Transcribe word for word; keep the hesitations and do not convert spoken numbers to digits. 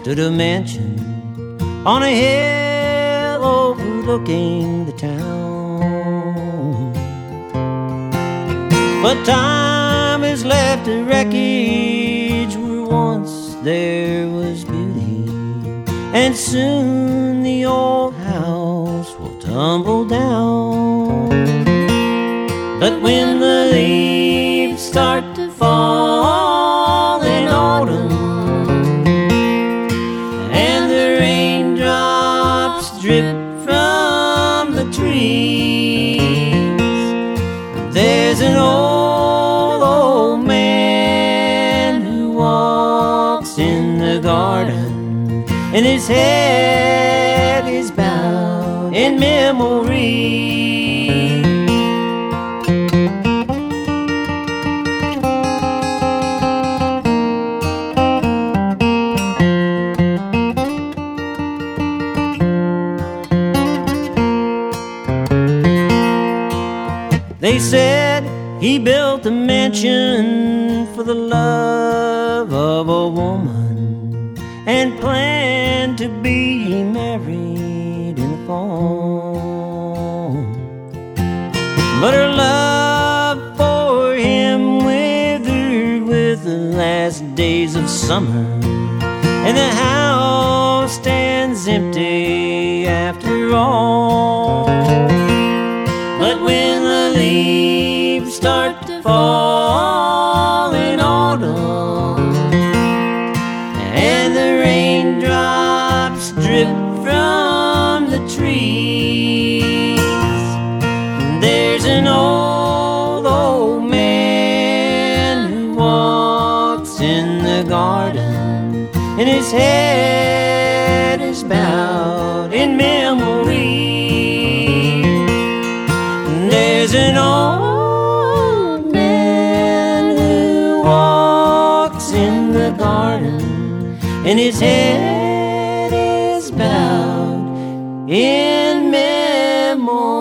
stood a mansion on a hill overlooking the town. But time has left a wreckage where once there was beauty, and soon the old house will tumble down. But when the leaves start to fall in autumn, and the raindrops drip from the trees, there's an old, old man who walks in the garden, and his head is bowed in memory. They said he built a mansion for the love of a woman, and planned to be married in the fall. But her love for him withered with the last days of summer, and the house stands empty after all. But when the leaves start to fall in autumn, and the raindrops drip from the trees, there's an old, old man who walks in the garden, and his head is bowed in memory. There's an old man who walks in the garden, and his head is bowed in memory.